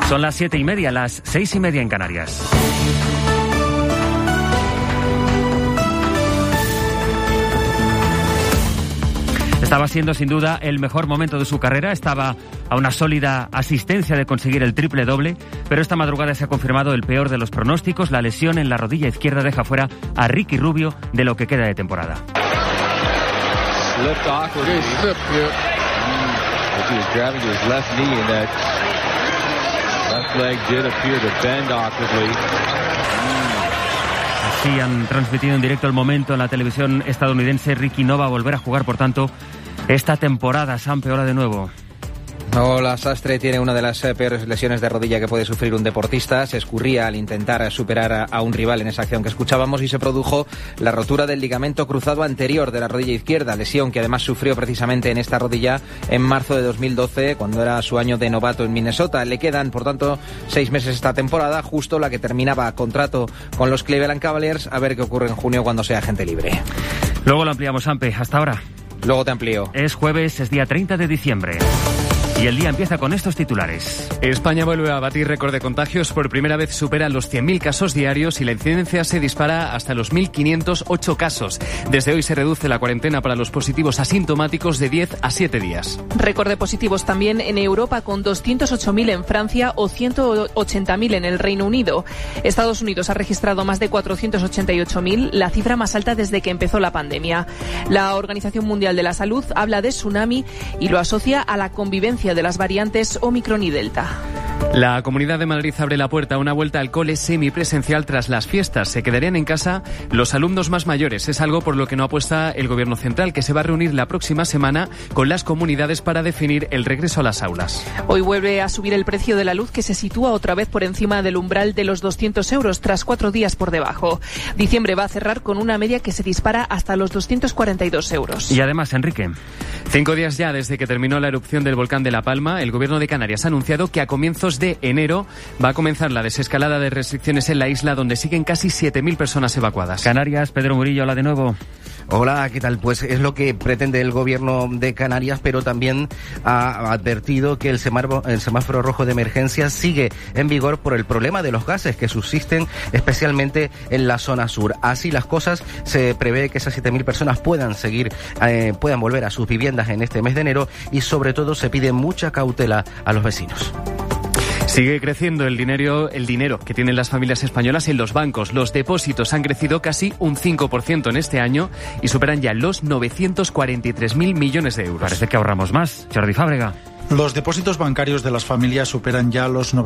Son las 7:30, las 6:30 en Canarias. Estaba siendo sin duda el mejor momento de su carrera, estaba a una sólida asistencia de conseguir el triple doble, pero esta madrugada se ha confirmado el peor de los pronósticos. La lesión en la rodilla izquierda deja fuera a Ricky Rubio de lo que queda de temporada. Así han transmitido en directo el momento en la televisión estadounidense. Ricky no va a volver a jugar, por tanto, esta temporada. Se empeora de nuevo. Hola, Sastre tiene una de las peores lesiones de rodilla que puede sufrir un deportista. Se escurría al intentar superar a un rival en esa acción que escuchábamos y se produjo la rotura del ligamento cruzado anterior de la rodilla izquierda, lesión que además sufrió precisamente en esta rodilla en marzo de 2012, cuando era su año de novato en Minnesota. Le quedan, por tanto, 6 meses esta temporada, justo la que terminaba contrato con los Cleveland Cavaliers. A ver qué ocurre en junio cuando sea agente libre. Luego lo ampliamos, Ampe. Hasta ahora. Luego te amplío. Es jueves, es día 30 de diciembre. Y el día empieza con estos titulares. España vuelve a batir récord de contagios. Por primera vez supera los 100.000 casos diarios y la incidencia se dispara hasta los 1.508 casos. Desde hoy se reduce la cuarentena para los positivos asintomáticos de 10 a 7 días. Récord de positivos también en Europa, con 208.000 en Francia o 180.000 en el Reino Unido. Estados Unidos ha registrado más de 488.000, la cifra más alta desde que empezó la pandemia. La Organización Mundial de la Salud habla de tsunami y lo asocia a la convivencia de las variantes Omicron y Delta. La Comunidad de Madrid abre la puerta a una vuelta al cole semipresencial tras las fiestas. Se quedarían en casa los alumnos más mayores. Es algo por lo que no apuesta el Gobierno central, que se va a reunir la próxima semana con las comunidades para definir el regreso a las aulas. Hoy vuelve a subir el precio de la luz, que se sitúa otra vez por encima del umbral de los 200 euros, tras 4 días por debajo. Diciembre va a cerrar con una media que se dispara hasta los 242 euros. Y además, Enrique. 5 días ya desde que terminó la erupción del volcán de La Palma, el Gobierno de Canarias ha anunciado que a comienzos de enero va a comenzar la desescalada de restricciones en la isla, donde siguen casi 7.000 personas evacuadas. Canarias, Pedro Murillo, hola de nuevo. Hola, ¿qué tal? Pues es lo que pretende el Gobierno de Canarias, pero también ha advertido que el semáforo rojo de emergencia sigue en vigor por el problema de los gases que subsisten especialmente en la zona sur. Así las cosas, se prevé que esas 7.000 personas puedan volver a sus viviendas en este mes de enero y sobre todo se pide mucha cautela a los vecinos. Sigue creciendo el dinero que tienen las familias españolas en los bancos. Los depósitos han crecido casi un 5% en este año y superan ya los 943.000 millones de euros. Parece que ahorramos más. Jordi Fábrega. Los depósitos bancarios de las familias superan ya los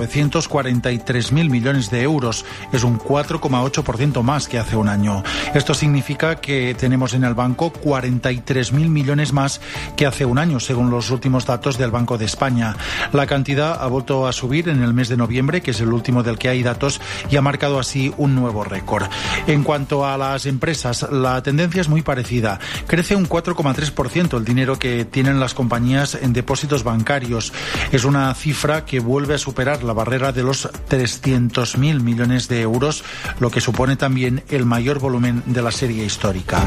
943.000 millones de euros. Es un 4,8% más que hace un año. Esto significa que tenemos en el banco 43.000 millones más que hace un año, según los últimos datos del Banco de España. La cantidad ha vuelto a subir en el mes de noviembre, que es el último del que hay datos, y ha marcado así un nuevo récord. En cuanto a las empresas, la tendencia es muy parecida. Crece un 4,3% el dinero que tienen las compañías en depósitos bancarios. Es una cifra que vuelve a superar la barrera de los 300.000 millones de euros, lo que supone también el mayor volumen de la serie histórica.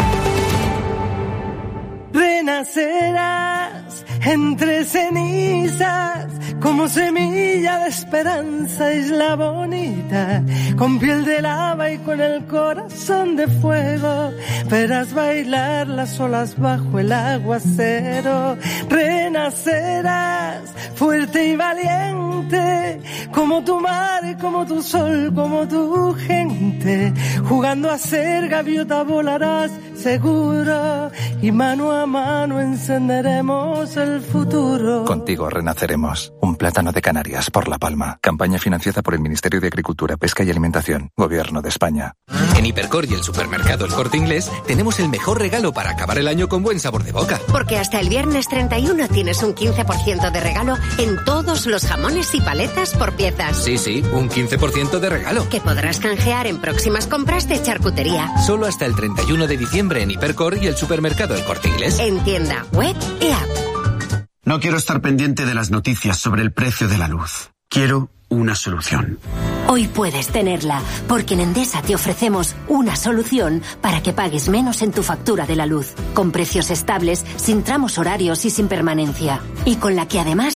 Renacerás entre cenizas como semilla de esperanza, isla bonita, con piel de lava y con el corazón de fuego. Verás bailar las olas bajo el aguacero. Renacerás fuerte y valiente, como tu mar, como tu sol, como tu gente. Jugando a ser gaviota volarás seguro y mano a mano encenderemos el futuro. Contigo renaceremos. Un plátano de Canarias por La Palma. Campaña financiada por el Ministerio de Agricultura, Pesca y Alimentación. Gobierno de España. En Hipercor y el supermercado El Corte Inglés tenemos el mejor regalo para acabar el año con buen sabor de boca. Porque hasta el viernes 31 tienes un 15% de regalo en todos los jamones y paletas por piezas. Sí, un 15% de regalo. Que podrás canjear en próximas compras de charcutería. Solo hasta el 31 de diciembre en Hipercor y el supermercado El Corte Inglés. En tienda, web y app. No quiero estar pendiente de las noticias sobre el precio de la luz. Quiero una solución. Hoy puedes tenerla, porque en Endesa te ofrecemos una solución para que pagues menos en tu factura de la luz, con precios estables, sin tramos horarios y sin permanencia. Y con la que además